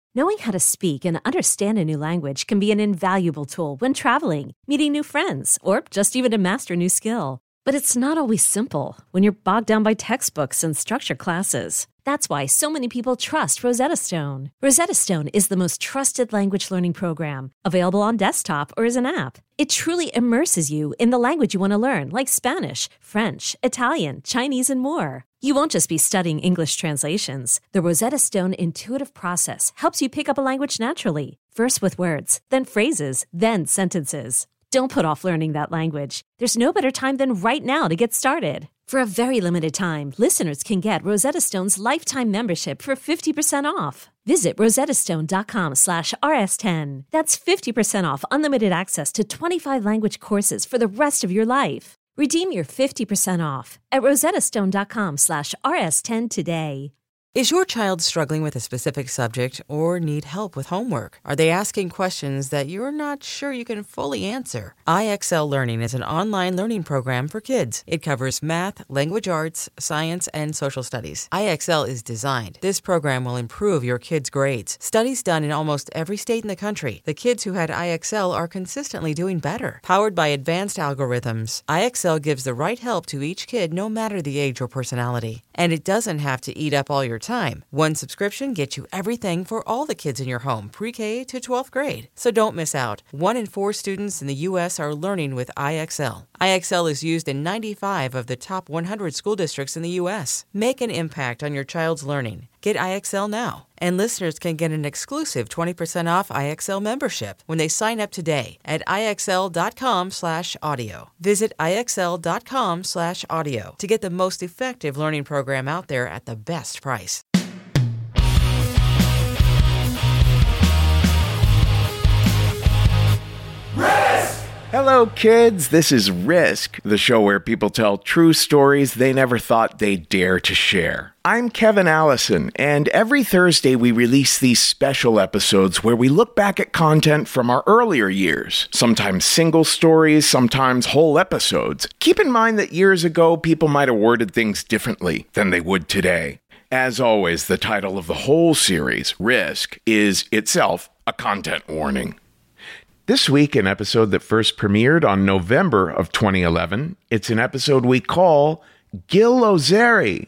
Knowing how to speak and understand a new language can be an invaluable tool when traveling, meeting new friends, or just even to master a new skill. But it's not always simple when you're bogged down by textbooks and structured classes. That's why so many people trust Rosetta Stone. Rosetta Stone is the most trusted language learning program, available on desktop or as an app. It truly immerses you in the language you want to learn, like Spanish, French, Italian, Chinese, and more. You won't just be studying English translations. The Rosetta Stone intuitive process helps you pick up a language naturally, first with words, then phrases, then sentences. Don't put off learning that language. There's no better time than right now to get started. For a very limited time, listeners can get Rosetta Stone's lifetime membership for 50% off. Visit rosettastone.com/rs10. That's 50% off unlimited access to 25 language courses for the rest of your life. Redeem your 50% off at rosettastone.com/rs10 today. Is your child struggling with a specific subject or need help with homework? Are they asking questions that you're not sure you can fully answer? IXL Learning is an online learning program for kids. It covers math, language arts, science, and social studies. IXL is designed. This program will improve your kids' grades. Studies done in almost every state in the country. The kids who had IXL are consistently doing better. Powered by advanced algorithms, IXL gives the right help to each kid no matter the age or personality. And it doesn't have to eat up all your time. One subscription gets you everything for all the kids in your home, pre-K to 12th grade. So don't miss out. 1 in 4 students in the U.S. are learning with IXL. IXL is used in 95 of the top 100 school districts in the U.S. Make an impact on your child's learning. Get IXL now. And listeners can get an exclusive 20% off IXL membership when they sign up today at IXL.com/audio. Visit IXL.com/audio to get the most effective learning program out there at the best price. Hello, kids. This is Risk, the show where people tell true stories they never thought they'd dare to share. I'm Kevin Allison, and every Thursday we release these special episodes where we look back at content from our earlier years, sometimes single stories, sometimes whole episodes. Keep in mind that years ago, people might have worded things differently than they would today. As always, the title of the whole series, Risk, is itself a content warning. This week, an episode that first premiered on November of 2011, it's an episode we call Gil Ozeri.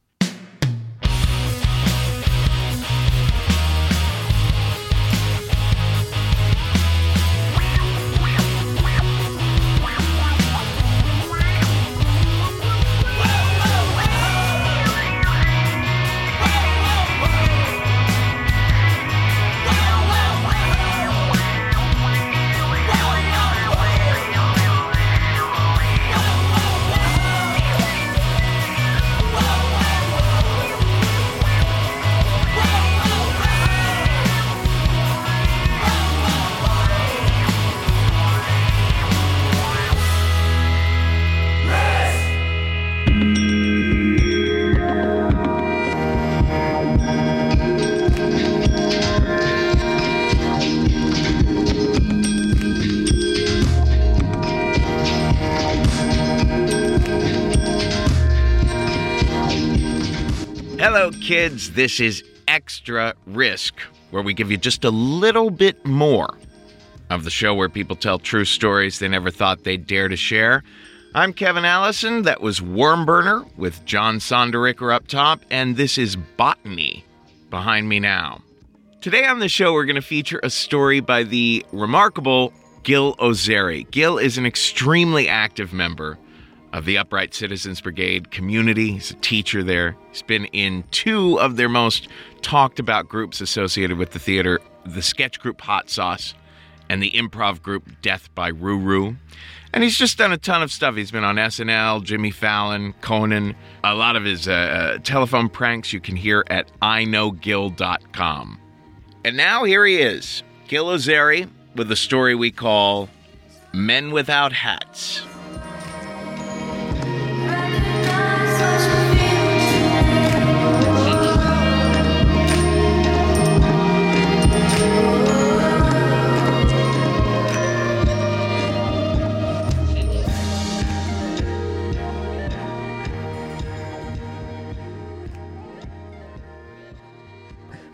Hello, kids. This is Extra Risk, where we give you just a little bit more of the show where people tell true stories they never thought they'd dare to share. I'm Kevin Allison. That was Wormburner with John Sonderegger up top, and this is Botany behind me now. Today on the show, we're going to feature a story by the remarkable Gil Ozeri. Gil is an extremely active member of the Upright Citizens Brigade community. He's a teacher there. He's been in 2 of their most talked about groups associated with the theater, the sketch group Hot Sauce and the improv group Death by Ruru. And he's just done a ton of stuff. He's been on SNL, Jimmy Fallon, Conan. A lot of his telephone pranks you can hear at iknowgil.com. And now here he is, Gil Ozeri, with a story we call Men Without Hats.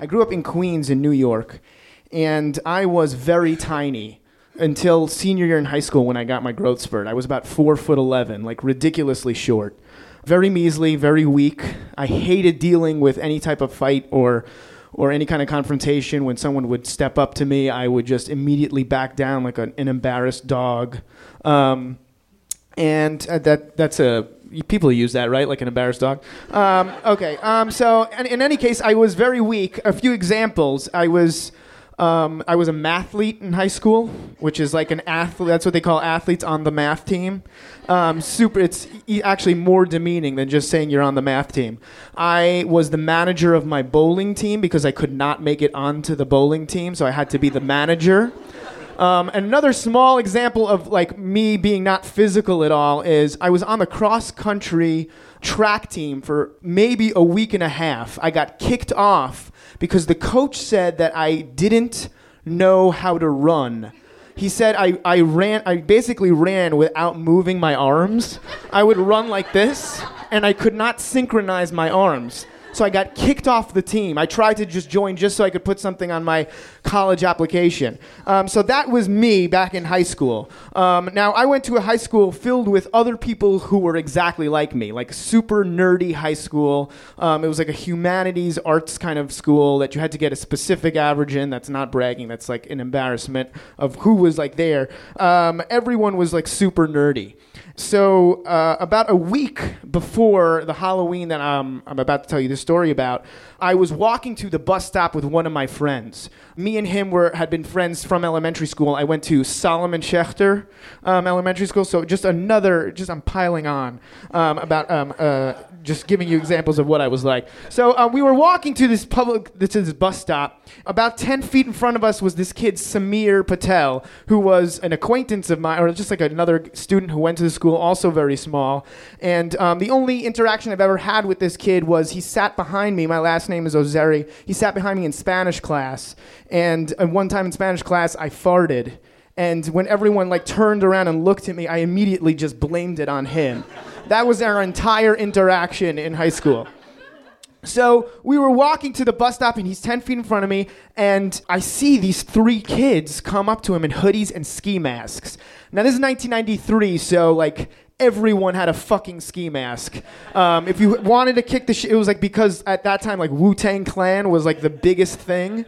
I grew up in Queens in New York, and I was very tiny until senior year in high school when I got my growth spurt. I was about 4'11", like ridiculously short. Very measly, very weak. I hated dealing with any type of fight or any kind of confrontation. When someone would step up to me, I would just immediately back down like an embarrassed dog. That's people use that, right? Like an embarrassed dog. Okay. So in any case, I was very weak. A few examples. I was a mathlete in high school, which is like an athlete. That's what they call athletes on the math team. It's actually more demeaning than just saying you're on the math team. I was the manager of my bowling team because I could not make it onto the bowling team, so I had to be the manager. And another small example of like me being not physical at all is I was on the cross-country track team for maybe a week and a half. I got kicked off because the coach said that I didn't know how to run. He said I basically ran without moving my arms. I would run like this, and I could not synchronize my arms. So I got kicked off the team. I tried to just join just so I could put something on my college application. So that was me back in high school. Now, I went to a high school filled with other people who were exactly like me, like super nerdy high school. It was like a humanities arts kind of school that you had to get a specific average in. That's not bragging. That's like an embarrassment of who was like there. Everyone was like super nerdy. So about a week before the Halloween that I'm about to tell you the story about, I was walking to the bus stop with one of my friends. Me and him had been friends from elementary school. I went to Solomon Schechter Elementary School. So I'm piling on about just giving you examples of what I was like. So we were walking to this bus stop. About 10 feet in front of us was this kid, Samir Patel, who was an acquaintance of mine, or just like another student who went to the school, also very small. And the only interaction I've ever had with this kid was he sat behind me. My last name is Ozeri. He sat behind me in Spanish class. And one time in Spanish class, I farted. And when everyone turned around and looked at me, I immediately just blamed it on him. That was our entire interaction in high school. So we were walking to the bus stop, and he's 10 feet in front of me, and I see these 3 kids come up to him in hoodies and ski masks. Now, this is 1993, so, everyone had a fucking ski mask. If you wanted to kick the shit, it was because at that time, Wu-Tang Clan was the biggest thing.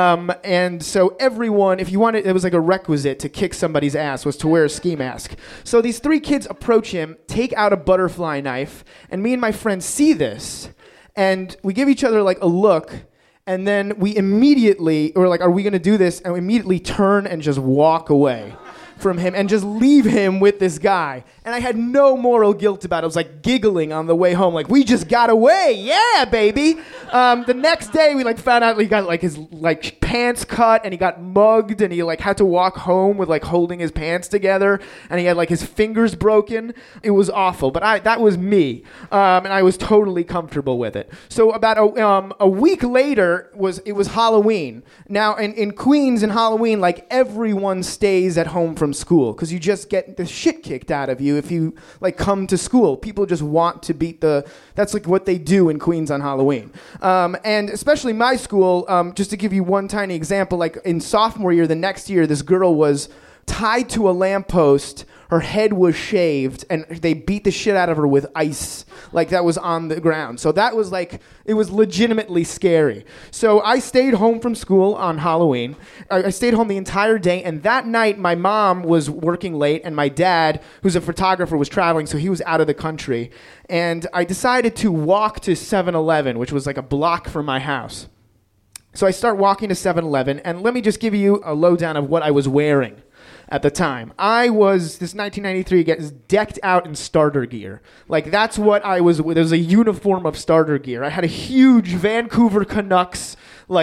And so everyone, if you wanted, it was a requisite to kick somebody's ass was to wear a ski mask. So these 3 kids approach him, take out a butterfly knife, and me and my friend see this, and we give each other a look, and then we immediately, are we going to do this? And we immediately turn and just walk away from him and just leave him with this guy. And I had no moral guilt about it. I was giggling on the way home, we just got away. Yeah, baby. The next day we found out he got his pants cut, and he got mugged, and he had to walk home with holding his pants together, and he had his fingers broken. It was awful, but that was me. And I was totally comfortable with it. So about a week later it was Halloween. Now in Queens in Halloween, everyone stays at home from school because you just get the shit kicked out of you if you come to school. People just want to beat that's what they do in Queens on Halloween. And especially my school, just to give you one tiny example, in sophomore year, the next year, this girl was tied to a lamppost. Her head was shaved, and they beat the shit out of her with ice, that was on the ground. So that was it was legitimately scary. So I stayed home from school on Halloween. I stayed home the entire day, and that night my mom was working late, and my dad, who's a photographer, was traveling, so he was out of the country. And I decided to walk to 7-Eleven, which was a block from my house. So I start walking to 7-Eleven, and let me just give you a lowdown of what I was wearing at the time. This 1993 gets decked out in starter gear. That's what I was, there was a uniform of starter gear. I had a huge Vancouver Canucks,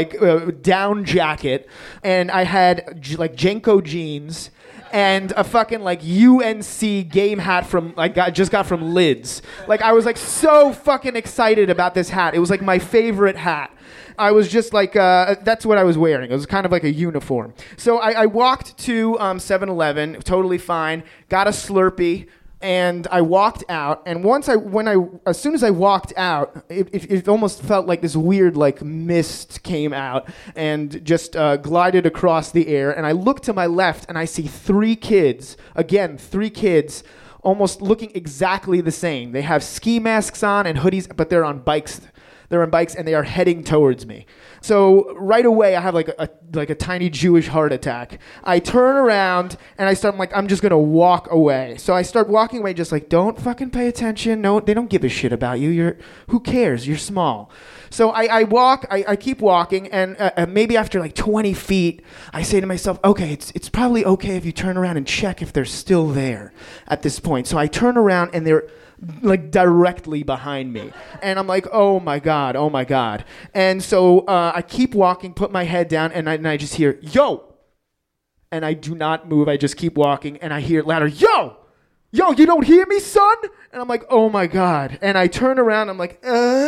down jacket, and I had, Jenko jeans, and a fucking UNC game hat from just got from Lids. I was so fucking excited about this hat. It was my favorite hat. I was just that's what I was wearing. It was kind of a uniform. So I walked to 7-Eleven, totally fine, got a Slurpee, And I walked out, and as soon as I walked out, it almost felt like this weird like mist came out and just glided across the air. And I look to my left, and I see three kids, almost looking exactly the same. They have ski masks on and hoodies, but they're on bikes. They're on bikes, and they are heading towards me. So right away, I have like a tiny Jewish heart attack. I turn around, and I'm just going to walk away. So I start walking away just like, don't fucking pay attention. No, they don't give a shit about you. Who cares? You're small. So I keep walking, and maybe after like 20 feet, I say to myself, okay, it's probably okay if you turn around and check if they're still there at this point. So I turn around, and they're like directly behind me. And I'm like, oh my God. And so I keep walking, put my head down, and I just hear, yo! And I do not move. I just keep walking, and I hear it louder, yo! Yo, you don't hear me, son? And I'm like, oh my God. And I turn around, I'm like,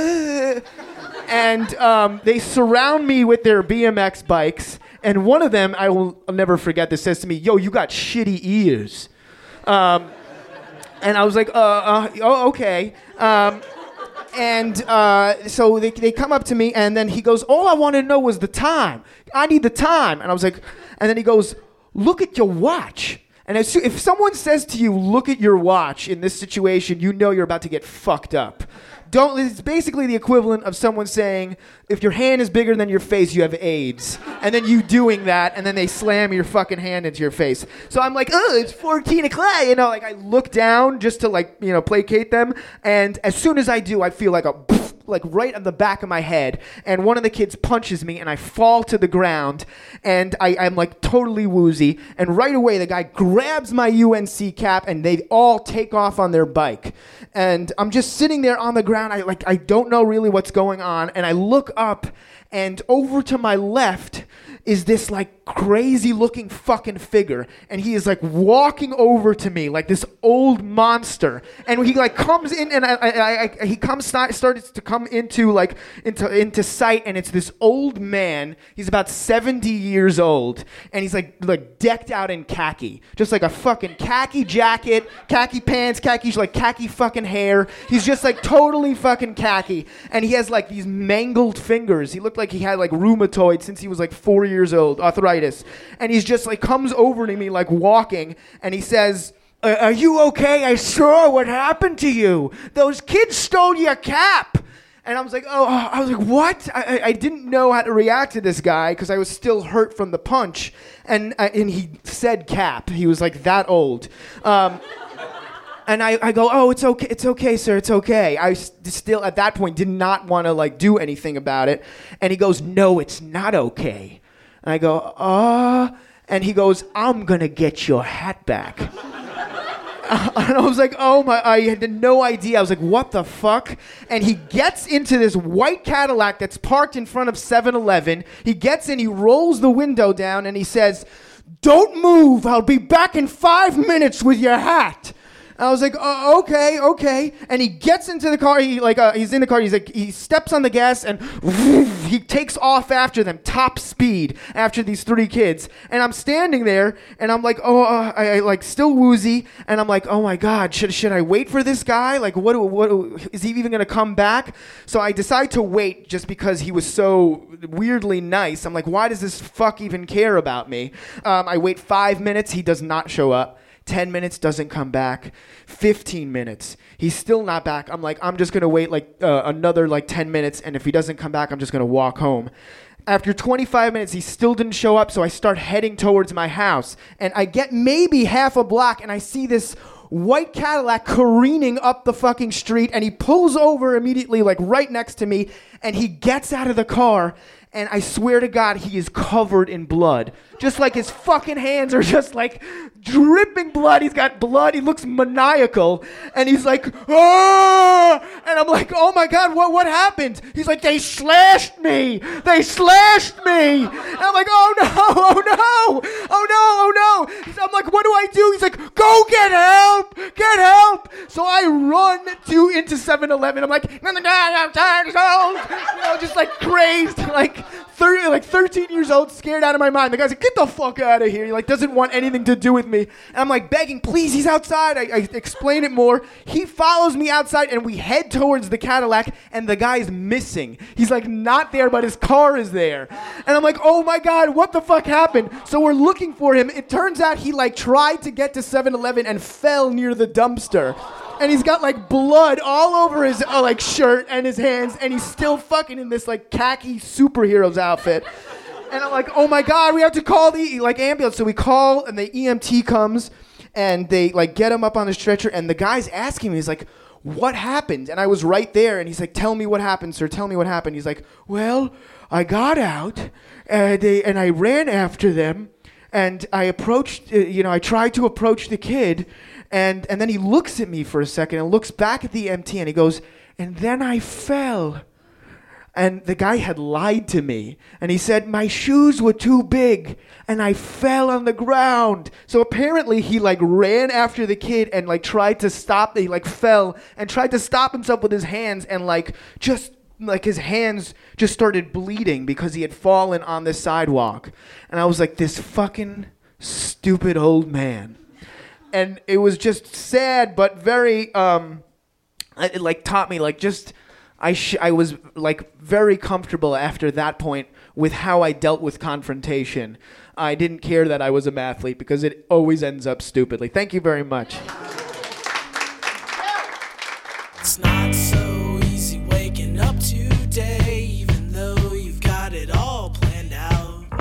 And they surround me with their BMX bikes, and one of them, I'll never forget this, says to me, yo, you got shitty ears. And I was like, okay. So they come up to me, and then he goes, all I wanted to know was the time. I need the time. And I was like, and then he goes, look at your watch. And if someone says to you, look at your watch in this situation, you know you're about to get fucked up. It's basically the equivalent of someone saying, if your hand is bigger than your face, you have AIDS. And then you doing that, and then they slam your fucking hand into your face. So I'm like, oh, it's 14 o'clock. Like I look down just to placate them. And as soon as I do, I feel like right on the back of my head, and one of the kids punches me, and I fall to the ground, and I'm like totally woozy, and right away the guy grabs my UNC cap, and they all take off on their bike, and I'm just sitting there on the ground. I don't know really what's going on, and I look up, and over to my left is this like crazy looking fucking figure, and he is like walking over to me like this old monster, and he like comes in, and starts to come into sight, and it's this old man. He's about 70 years old, and he's like decked out in khaki, just like a fucking khaki jacket, khaki pants, khaki fucking hair. He's just like totally fucking khaki, and he has like these mangled fingers. He looked like he had like rheumatoid since he was like 4 years old, arthritis. And he's just like comes over to me like walking, and he says, are you okay? I saw what happened to you. Those kids stole your cap. And I was like, what? I didn't know how to react to this guy because I was still hurt from the punch. And he said cap. He was like that old. And I go, oh, it's okay, sir, it's okay. I still, at that point, did not want to like do anything about it. And he goes, no, it's not okay. And I go, and he goes, I'm going to get your hat back. And I was like, I had no idea. I was like, what the fuck? And he gets into this white Cadillac that's parked in front of 7-Eleven. He gets in, he rolls the window down, and he says, don't move. I'll be back in 5 minutes with your hat. I was like, okay. And he gets into the car. He's in the car. He steps on the gas, and he takes off after them, top speed, after these three kids. And I'm standing there, and I'm like, I like still woozy. And I'm like, oh my God, should I wait for this guy? Like, what is he even gonna come back? So I decide to wait just because he was so weirdly nice. I'm like, why does this fuck even care about me? I wait 5 minutes. He does not show up. 10 minutes, doesn't come back. 15 minutes, he's still not back. I'm like, I'm just going to wait another 10 minutes, and if he doesn't come back, I'm just going to walk home. After 25 minutes, he still didn't show up, so I start heading towards my house. And I get maybe half a block, and I see this white Cadillac careening up the fucking street, and he pulls over immediately, right next to me, and he gets out of the car, and I swear to God, he is covered in blood. Just like his fucking hands are just dripping blood. He's got blood. He looks maniacal. And he's like, ah! And I'm like, oh my God, what happened? He's like, they slashed me. They slashed me. And I'm like, oh no. I'm like, what do I do? He's like, go get help. So I run into 7-Eleven. I'm like, just like crazed, 13 years old, scared out of my mind. The guy's like, get the fuck out of here. He like doesn't want anything to do with me. And I'm like begging, please, he's outside. I explain it more. He follows me outside and we head towards the Cadillac and the guy's missing. He's like not there, but his car is there. And I'm like, oh my God, what the fuck happened? So we're looking for him. It turns out he like tried to get to 7-Eleven and fell near the dumpster. And he's got like blood all over his like shirt and his hands, and he's still fucking in this like khaki superhero's outfit. And I'm like, oh my God, we have to call the like ambulance. So we call, and the EMT comes, and they like get him up on the stretcher. And the guy's asking me, he's like, what happened? And I was right there, and he's like, tell me what happened, sir. Tell me what happened. He's like, well, I got out, and I ran after them, and I approached, I tried to approach the kid. And then he looks at me for a second and looks back at the EMT and he goes, and then I fell. And the guy had lied to me. And he said, my shoes were too big and I fell on the ground. So apparently he like ran after the kid and like tried to stop. He like fell and tried to stop himself with his hands and like his hands just started bleeding because he had fallen on the sidewalk. And I was like, this fucking stupid old man. And it was just sad, but very, it like taught me like just, I was like very comfortable after that point with how I dealt with confrontation. I didn't care that I was a mathlete because it always ends up stupidly. Thank you very much. It's not so easy waking up today, even though you've got it all planned out.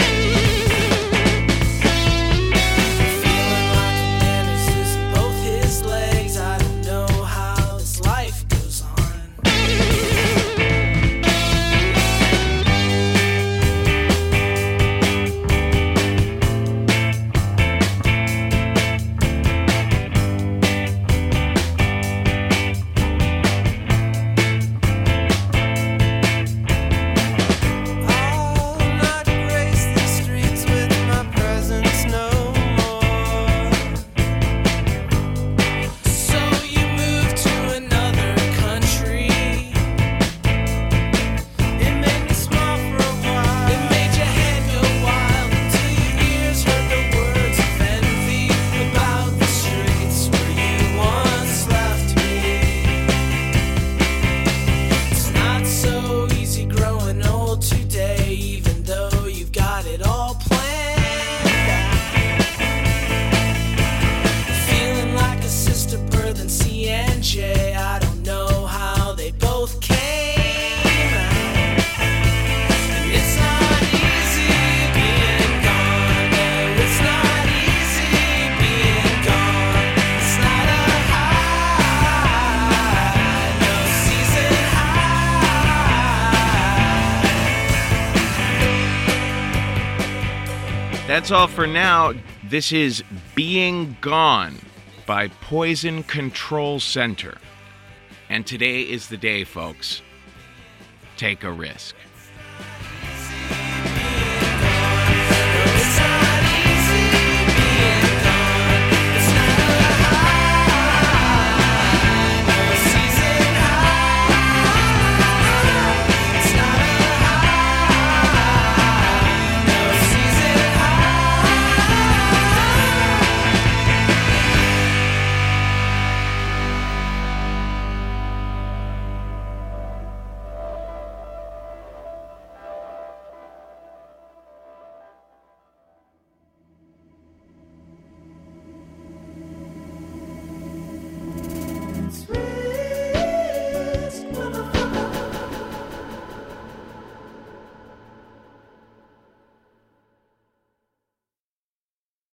That's all for now. This is Being Gone by Poison Control Center. And today is the day, folks. Take a risk.